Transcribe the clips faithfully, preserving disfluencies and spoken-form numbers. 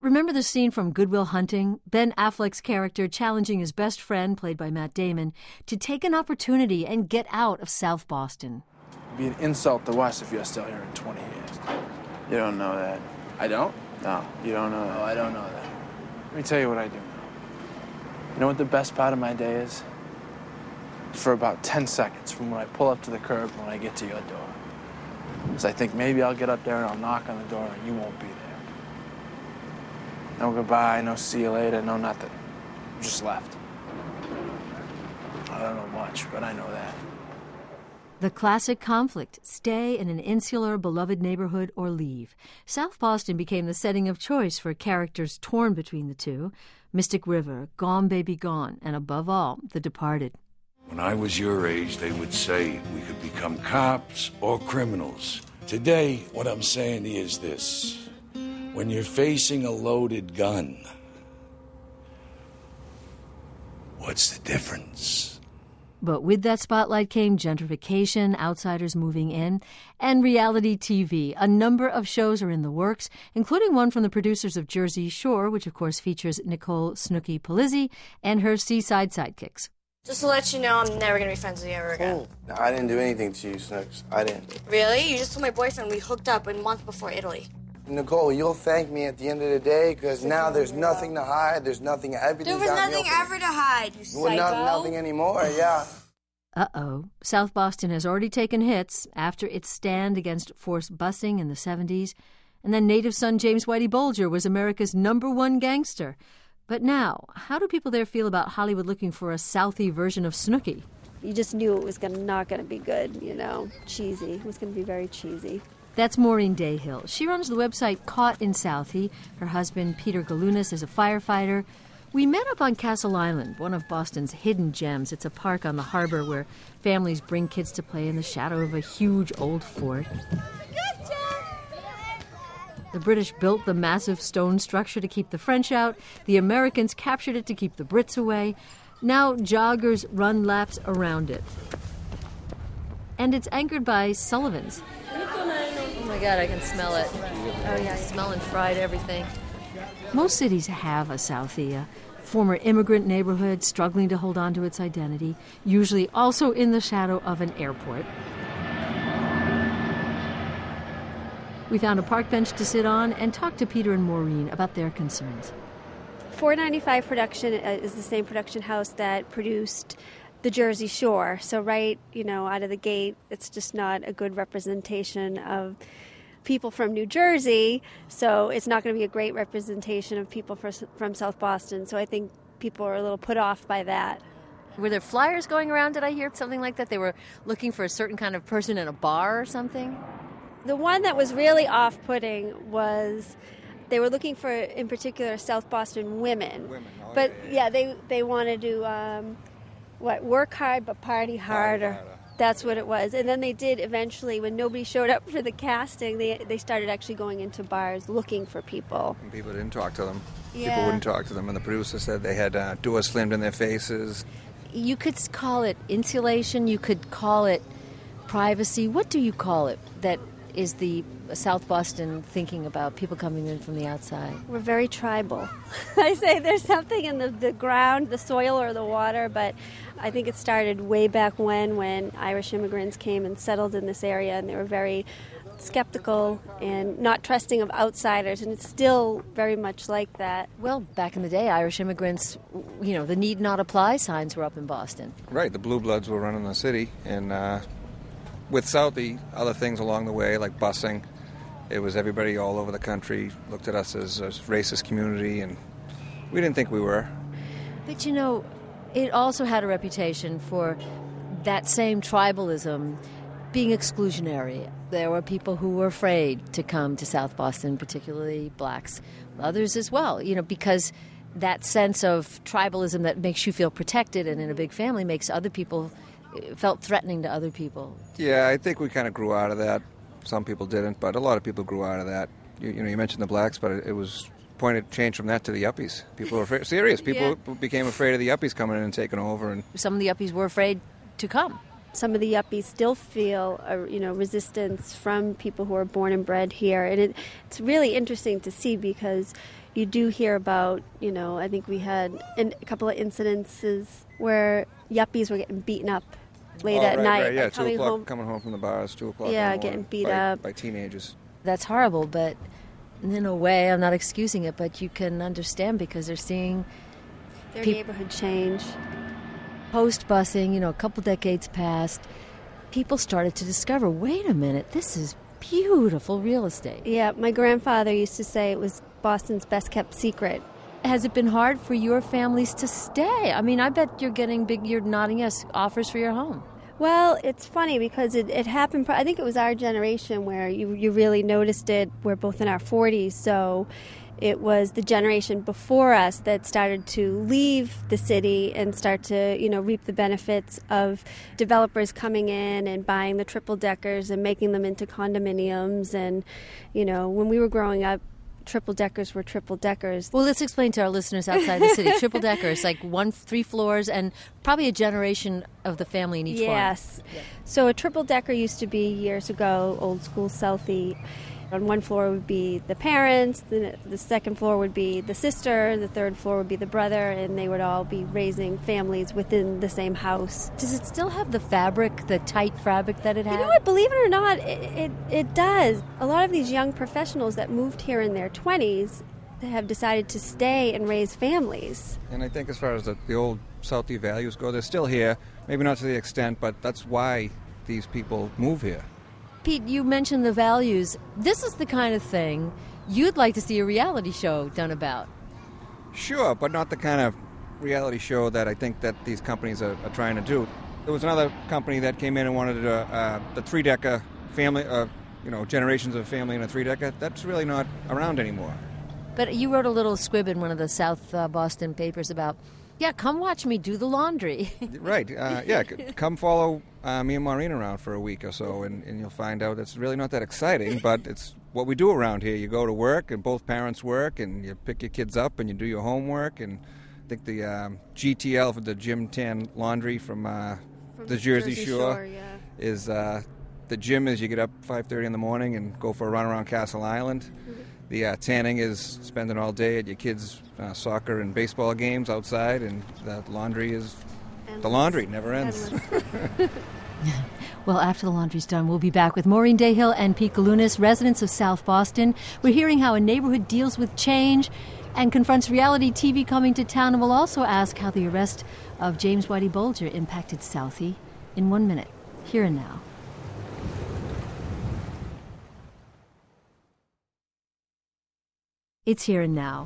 Remember the scene from Good Will Hunting? Ben Affleck's character challenging his best friend, played by Matt Damon, to take an opportunity and get out of South Boston. It'd be an insult to us if you're still here in twenty years. You don't know that. I don't? No, you don't know that. Oh, I don't know that. Let me tell you what I do know. You know what the best part of my day is? For about ten seconds, from when I pull up to the curb when I get to your door. Because I think maybe I'll get up there and I'll knock on the door and you won't be there. No goodbye, no see you later, no nothing. Just left. I don't know much, but I know that. The classic conflict, stay in an insular, beloved neighborhood or leave. South Boston became the setting of choice for characters torn between the two. Mystic River, Gone Baby Gone, and above all, The Departed. When I was your age, they would say we could become cops or criminals. Today, what I'm saying to you is this. When you're facing a loaded gun, what's the difference? But with that spotlight came gentrification, outsiders moving in, and reality T V. A number of shows are in the works, including one from the producers of Jersey Shore, which of course features Nicole Snooki Polizzi and her seaside sidekicks. Just to let you know, I'm never going to be friends with you ever again. Oh, no, I didn't do anything to you, Snooks. I didn't. Really? You just told my boyfriend we hooked up a month before Italy. Nicole, you'll thank me at the end of the day, because now there's nothing to hide. There's nothing, everything's There was out in the nothing open. ever to hide, you psycho. Well, not, nothing anymore, yeah. Uh-oh. South Boston has already taken hits after its stand against forced busing in the seventies. And then native son James Whitey Bulger was America's number one gangster. But now, how do people there feel about Hollywood looking for a Southie version of Snooki? You just knew it was gonna, not going to be good, you know, cheesy. It was going to be very cheesy. That's Maureen Dayhill. She runs the website Caught in Southie. Her husband, Peter Galunas, is a firefighter. We met up on Castle Island, one of Boston's hidden gems. It's a park on the harbor where families bring kids to play in the shadow of a huge old fort. The British built the massive stone structure to keep the French out. The Americans captured it to keep the Brits away. Now joggers run laps around it. And it's anchored by Sullivan's. Oh my God, I can smell it. Oh yeah, smelling fried everything. Most cities have a Southie, a former immigrant neighborhood struggling to hold on to its identity, usually also in the shadow of an airport. We found a park bench to sit on and talked to Peter and Maureen about their concerns. four ninety-five Production is the same production house that produced The Jersey Shore. So right, you know, out of the gate, it's just not a good representation of people from New Jersey. So it's not going to be a great representation of people for, from South Boston. So I think people are a little put off by that. Were there flyers going around? Did I hear something like that? They were looking for a certain kind of person in a bar or something? The one that was really off-putting was they were looking for, in particular, South Boston women. Women. Oh, but, yeah, yeah. yeah, they they wanted to, um, what, work hard but party harder. Party harder. That's what it was. And then they did eventually, when nobody showed up for the casting, they they started actually going into bars looking for people. And people didn't talk to them. Yeah. People wouldn't talk to them. And the producer said they had uh, doors slammed in their faces. You could call it insulation. You could call it privacy. What do you call it that is the South Boston thinking about people coming in from the outside? We're very tribal. I say there's something in the, the ground, the soil or the water, but I think it started way back when, when Irish immigrants came and settled in this area, and they were very skeptical and not trusting of outsiders, and it's still very much like that. Well, back in the day, Irish immigrants, you know, the need not apply signs were up in Boston. Right, the Blue Bloods were running the city, and uh, with Southie, other things along the way, like busing, it was everybody all over the country looked at us as a racist community, and we didn't think we were. But, you know, it also had a reputation for that same tribalism being exclusionary. There were people who were afraid to come to South Boston, particularly blacks, others as well, you know, because that sense of tribalism that makes you feel protected and in a big family makes other people, felt threatening to other people. Yeah, I think we kind of grew out of that. Some people didn't, but a lot of people grew out of that. You, you know, you mentioned the blacks, but it, it was pointed change from that to the yuppies. People were afraid, serious. People yeah. became afraid of the yuppies coming in and taking over. And some of the yuppies were afraid to come. Some of the yuppies still feel, a, you know, resistance from people who are born and bred here, and it, it's really interesting to see because, you do hear about, you know, I think we had in, a couple of incidences where yuppies were getting beaten up late oh, at right, night. Right, yeah, like two coming o'clock, home. coming home from the bars, two o'clock. Yeah, in the getting morning beat by, up. by teenagers. That's horrible, but in a way, I'm not excusing it, but you can understand because they're seeing Their peop- neighborhood change. Post-busing, you know, a couple decades passed, people started to discover, wait a minute, this is beautiful real estate. Yeah, my grandfather used to say it was Boston's best-kept secret. Has it been hard for your families to stay? I mean, I bet you're getting big, you're nodding yes, offers for your home. Well, it's funny because it, it happened, I think it was our generation where you, you really noticed it. We're both in our forties, so it was the generation before us that started to leave the city and start to, you know, reap the benefits of developers coming in and buying the triple-deckers and making them into condominiums. And, you know, when we were growing up, triple-deckers were triple-deckers. Well, let's explain to our listeners outside the city. Triple-deckers, like one, three floors, and probably a generation of the family in each one. Yes. So a triple-decker used to be, years ago, old school Southie. On one floor would be the parents, the, the second floor would be the sister, the third floor would be the brother, and they would all be raising families within the same house. Does it still have the fabric, the tight fabric that it had? You know what, believe it or not, it, it, it does. A lot of these young professionals that moved here in their twenties have decided to stay and raise families. And I think as far as the, the old Southie values go, they're still here, maybe not to the extent, but that's why these people move here. Pete, you mentioned the values. This is the kind of thing you'd like to see a reality show done about. Sure, but not the kind of reality show that I think that these companies are, are trying to do. There was another company that came in and wanted uh, uh, the three-decker family, uh, you know, generations of family in a three-decker. That's really not around anymore. But you wrote a little squib in one of the South uh, Boston papers about, yeah, come watch me do the laundry. Right, uh, yeah, c- come follow uh, me and Maureen around for a week or so, and, and you'll find out it's really not that exciting, but it's what we do around here. You go to work, and both parents work, and you pick your kids up, and you do your homework, and I think the um, G T L, for the Jim Tan Laundry from, uh, From the Jersey, Jersey Shore, Shore, yeah. is uh, the gym is you get up five thirty in the morning and go for a run around Castle Island. Mm-hmm. The uh, tanning is spending all day at your kids' uh, soccer and baseball games outside, and the laundry is Endless. the laundry never ends. Well, after the laundry's done, we'll be back with Maureen Dayhill and Pete Galunas, residents of South Boston. We're hearing how a neighborhood deals with change and confronts reality T V coming to town, and we'll also ask how the arrest of James Whitey Bulger impacted Southie in one minute, here and now. It's Here and Now.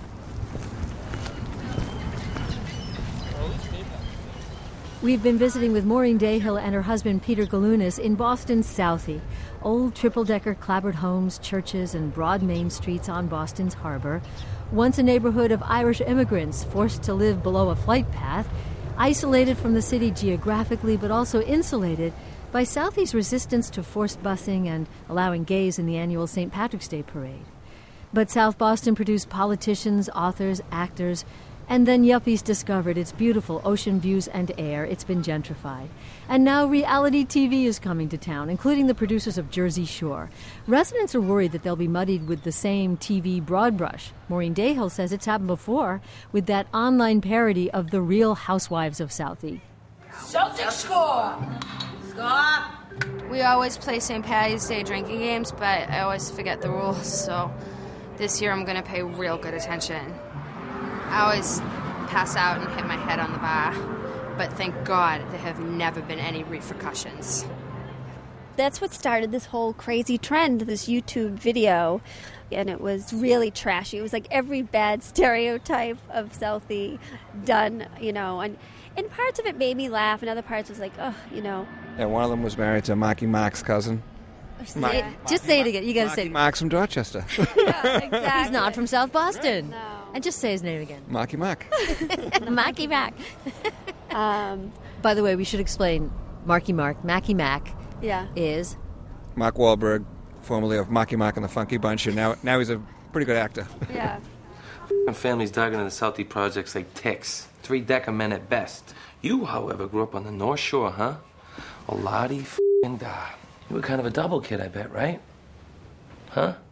We've been visiting with Maureen Dayhill and her husband Peter Galunas in Boston's Southie. Old triple-decker clapboard homes, churches, and broad main streets on Boston's harbor. Once a neighborhood of Irish immigrants forced to live below a flight path, isolated from the city geographically but also insulated by Southie's resistance to forced busing and allowing gays in the annual Saint Patrick's Day parade. But South Boston produced politicians, authors, actors, and then yuppies discovered its beautiful ocean views and air. It's been gentrified. And now reality T V is coming to town, including the producers of Jersey Shore. Residents are worried that they'll be muddied with the same T V broad brush. Maureen Dayhill says it's happened before with that online parody of The Real Housewives of Southie. Celtics score! Stop! We always play Saint Patty's Day drinking games, but I always forget the rules, so this year I'm going to pay real good attention. I always pass out and hit my head on the bar, but thank God there have never been any repercussions. That's what started this whole crazy trend, this YouTube video, and it was really trashy. It was like every bad stereotype of Southie done, you know, and, and parts of it made me laugh, and other parts was like, oh, you know. Yeah, one of them was married to Marky Mark's cousin. Say it, just say it again. You got to say Marky it. Mark's from Dorchester. Yeah, exactly. He's not from South Boston. No. And just say his name again. Marky Mark. Marky Mac. Um, By the way, we should explain Marky Mark, Macky Mac yeah. is... Mark Wahlberg, formerly of Marky Mark and the Funky Bunch, and now now he's a pretty good actor. Yeah. Families dug into the Southie projects like ticks. Three-decker men at best. You, however, grew up on the North Shore, huh? A lottie f***ing da. You were kind of a double kid, I bet, right? Huh?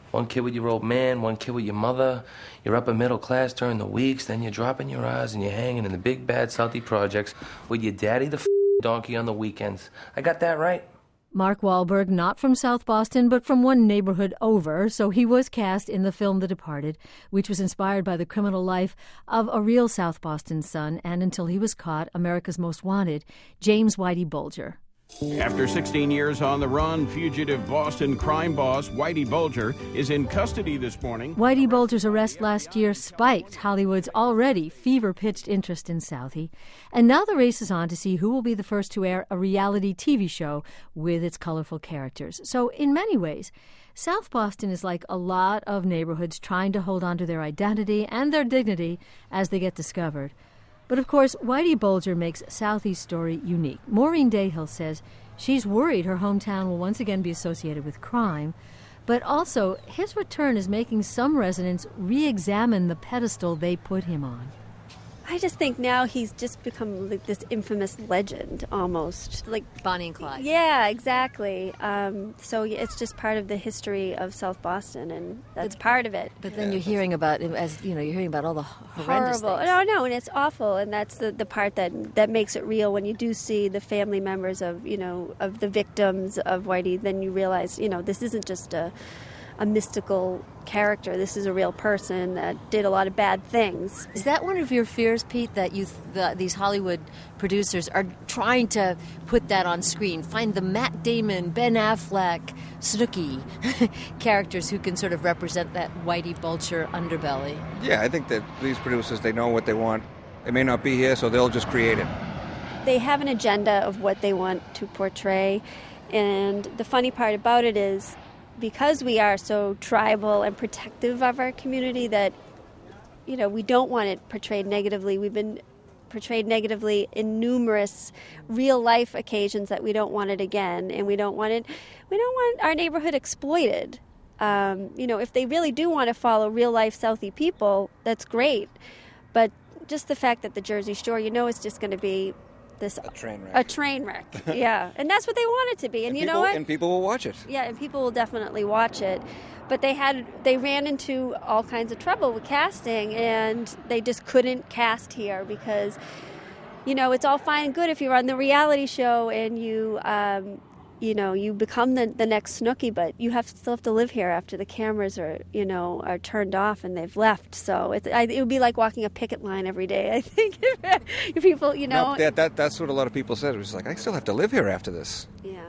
One kid with your old man, one kid with your mother. You're upper middle class during the weeks, then you're dropping your eyes and you're hanging in the big bad Southie projects with your daddy the f- donkey on the weekends. I got that right? Mark Wahlberg, not from South Boston, but from one neighborhood over, so he was cast in the film The Departed, which was inspired by the criminal life of a real South Boston son, and until he was caught, America's Most Wanted, James Whitey Bulger. After sixteen years on the run, fugitive Boston crime boss Whitey Bulger is in custody this morning. Whitey Bulger's arrest last year spiked Hollywood's already fever-pitched interest in Southie. And now the race is on to see who will be the first to air a reality T V show with its colorful characters. So in many ways, South Boston is like a lot of neighborhoods trying to hold on to their identity and their dignity as they get discovered. But of course, Whitey Bulger makes Southie's story unique. Maureen Dayhill says she's worried her hometown will once again be associated with crime, but also his return is making some residents re-examine the pedestal they put him on. I just think now he's just become like this infamous legend, almost. Like Bonnie and Clyde. Yeah, exactly. Um, so yeah, it's just part of the history of South Boston, and that's but, part of it. But then you're hearing about, as you know, you're hearing about all the horrendous Horrible. things. No, no, and it's awful, and that's the, the part that that makes it real. When you do see the family members of, you know, of the victims of Whitey, then you realize, you know, this isn't just a a mystical character. This is a real person that did a lot of bad things. Is that one of your fears, Pete, that you, the, these Hollywood producers are trying to put that on screen? Find the Matt Damon, Ben Affleck, Snooki characters who can sort of represent that Whitey Bulger underbelly? Yeah, I think that these producers, they know what they want. It may not be here, so they'll just create it. They have an agenda of what they want to portray, and the funny part about it is, because we are so tribal and protective of our community, that, you know, we don't want it portrayed negatively. We've been portrayed negatively in numerous real-life occasions that we don't want it again, and we don't want it. We don't want our neighborhood exploited. Um, you know, if they really do want to follow real-life Southie people, that's great. But just the fact that the Jersey Shore, you know, it's just going to be this a train wreck. A train wreck, yeah, and that's what they want it to be. And, and you people, know what? And people will watch it. Yeah, and people will definitely watch it. But they had they ran into all kinds of trouble with casting, and they just couldn't cast here because, you know, it's all fine and good if you're on the reality show and you, um, you know, you become the, the next Snooki, but you have to, still have to live here after the cameras are, you know, are turned off and they've left. So it, I, it would be like walking a picket line every day, I think, if people, you know. No, that, that, that's what a lot of people said. It was like, I still have to live here after this. Yeah.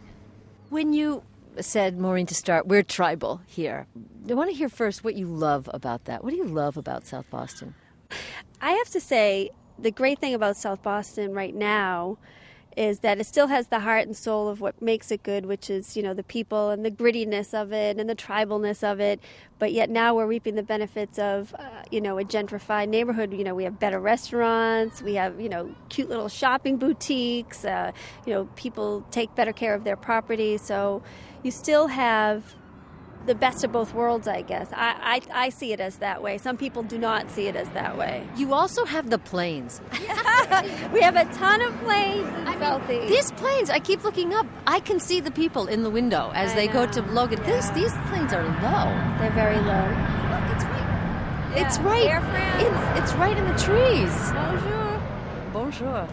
When you said, Maureen, to start, we're tribal here, I want to hear first what you love about that. What do you love about South Boston? I have to say, the great thing about South Boston right now is that it still has the heart and soul of what makes it good, which is, you know, the people and the grittiness of it and the tribalness of it. But yet now we're reaping the benefits of, uh, you know, a gentrified neighborhood. You know, we have better restaurants, we have, you know, cute little shopping boutiques, uh, you know, people take better care of their property. So you still have the best of both worlds, I guess. I, I I see it as that way. Some people do not see it as that way. You also have the plains. We have a ton of plains in I Southie. mean, these plains, I keep looking up. I can see the people in the window as I they know. go to Logan. Yeah. These these plains are low. They're very low. Look, it's right. Yeah. It's right. Air France. In, it's right in the trees. Bonjour. Bonjour.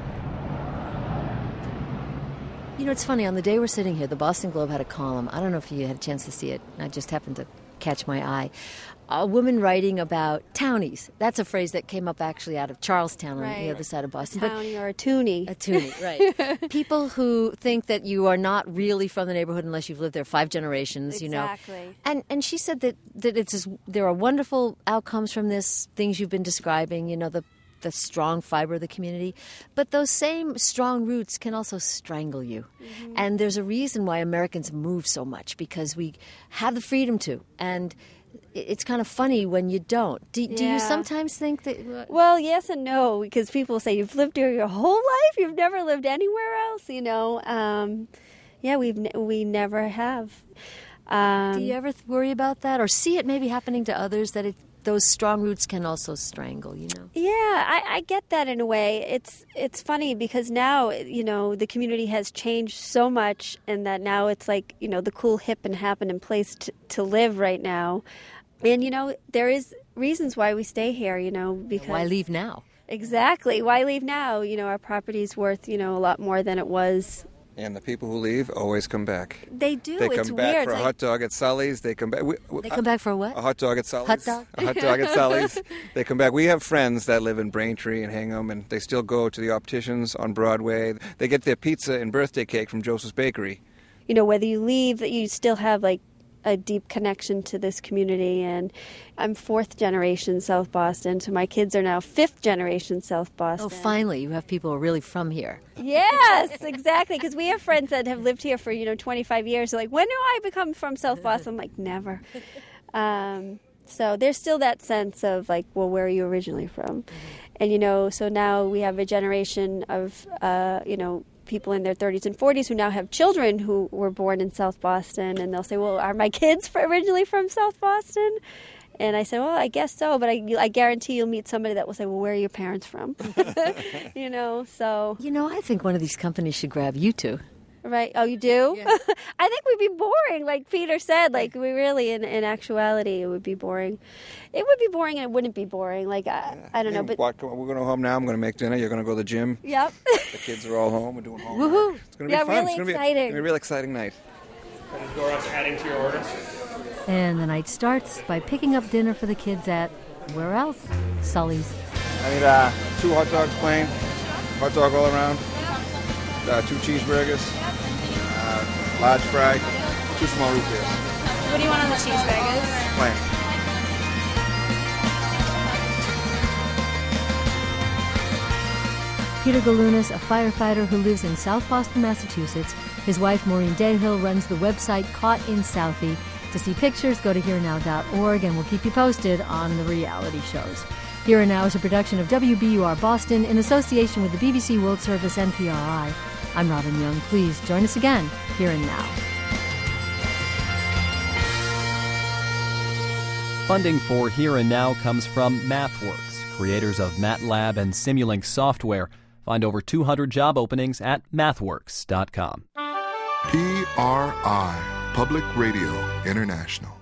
You know, it's funny. On the day we're sitting here, the Boston Globe had a column. I don't know if you had a chance to see it. I just happened to catch my eye. A woman writing about townies. That's a phrase that came up actually out of Charlestown on Right. the other side of Boston. A townie or a toonie. A toonie, right. People who think that you are not really from the neighborhood unless you've lived there five generations, you know. Exactly. And and she said that, that it's just, there are wonderful outcomes from this, things you've been describing, you know, the the strong fiber of the community. But those same strong roots can also strangle you. Mm-hmm. And there's a reason why Americans move so much, because we have the freedom to. And it's kind of funny when you don't. Do, do Yeah. you sometimes think that... Well, yes and no, because people say you've lived here your whole life, you've never lived anywhere else, you know. Um, yeah, we've ne- we never have. Um, do you ever worry about that, or see it maybe happening to others, that it those strong roots can also strangle, you know? Yeah, I, I get that in a way. It's it's funny because now, you know, the community has changed so much, and that now it's like, you know, the cool, hip, and happening place to, to live right now. And, you know, there is reasons why we stay here, you know, because... Why leave now? Exactly. Why leave now? You know, our property's worth, you know, a lot more than it was. And the people who leave always come back. They do. They it's come back weird. for a like, hot dog at Sully's. They come back. We, They come back for a what? A hot dog at Sully's. Hot dog? A hot dog at Sully's. They come back. We have friends that live in Braintree and Hingham, and they still go to the opticians on Broadway. They get their pizza and birthday cake from Joseph's Bakery. You know, whether you leave, you still have like a deep connection to this community. And I'm fourth generation South Boston, so my kids are now fifth generation South Boston. Oh, finally, you have people who are really from here. Yes, exactly. Because we have friends that have lived here for, you know, twenty-five years. They're like, when do I become from South Boston? I'm like, never. Um, so there's still that sense of like, well, where are you originally from? And, you know, so now we have a generation of, uh, you know, people in their thirties and forties who now have children who were born in South Boston, and they'll say, well, are my kids for originally from South Boston? And I said, well, I guess so, but I, I guarantee you'll meet somebody that will say, well, where are your parents from? You know, so... You know, I think one of these companies should grab you two. Right. Oh, you do? Yeah. I think we'd be boring, like Peter said. Like, we really, in, in actuality, it would be boring. It would be boring and it wouldn't be boring. Like, I, I don't know, but... What, we're going to go home now. I'm going to make dinner. You're going to go to the gym. Yep. The kids are all home. We're doing homework. Woohoo! It's going to Yeah, be fun. really it's gonna exciting. Be, it's going to be a real exciting night. Dora's adding to your orders. And the night starts by picking up dinner for the kids at, where else? Sully's. I need uh, two hot dogs plain, hot dog all around, uh, two cheeseburgers, uh, large fry, two small root beers. What do you want on the cheeseburgers? Plain. Peter Galunas, a firefighter who lives in South Boston, Massachusetts. His wife, Maureen Dayhill, runs the website Caught in Southie. To see pictures, go to here now dot org, and we'll keep you posted on the reality shows. Here and Now is a production of W B U R Boston in association with the B B C World Service N P R I. I'm Robin Young. Please join us again, Here and Now. Funding for Here and Now comes from MathWorks, creators of MATLAB and Simulink software. Find over two hundred job openings at mathworks dot com. P R I, Public Radio International.